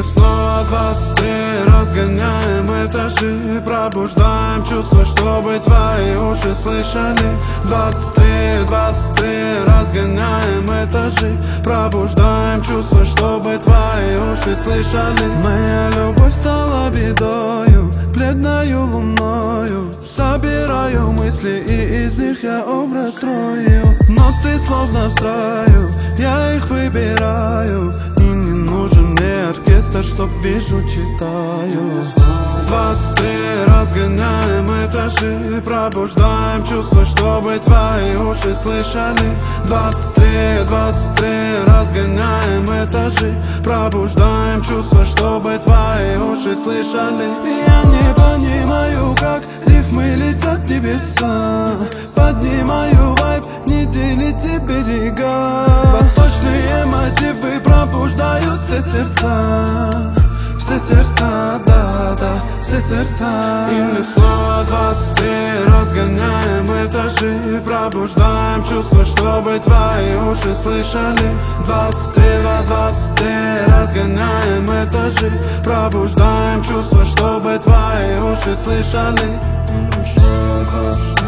мы снова 23 разгоняем этажи, пробуждаем чувства, чтобы твои уши слышали. 23 разгоняем этажи, пробуждаем чувства, чтобы твои уши слышали. Моя любовь стала бедою, бледною луною. Собираю мысли, и из них я образ строю. Но ты словно в строю, я их выбираю. И не нужен мне оркестр, чтоб вижу, читаю. 23 разгоняем этажи, пробуждаем чувства, чтобы твои уши слышали. 23 разгоняем этажи, пробуждаем чувства, чтобы твои уши слышали. Я не понимаю, как рифмы летят в небеса. Поднимаю вайб, не делите берега. Восточные мотивы пробуждают все сердца. Все сердца, да, все сердца. И мы снова 23 разгоняем этажи, пробуждаем чувства, чтобы твои уши слышали. 23 разгоняем этажи, пробуждаем чувства, чтобы твои уши слышали.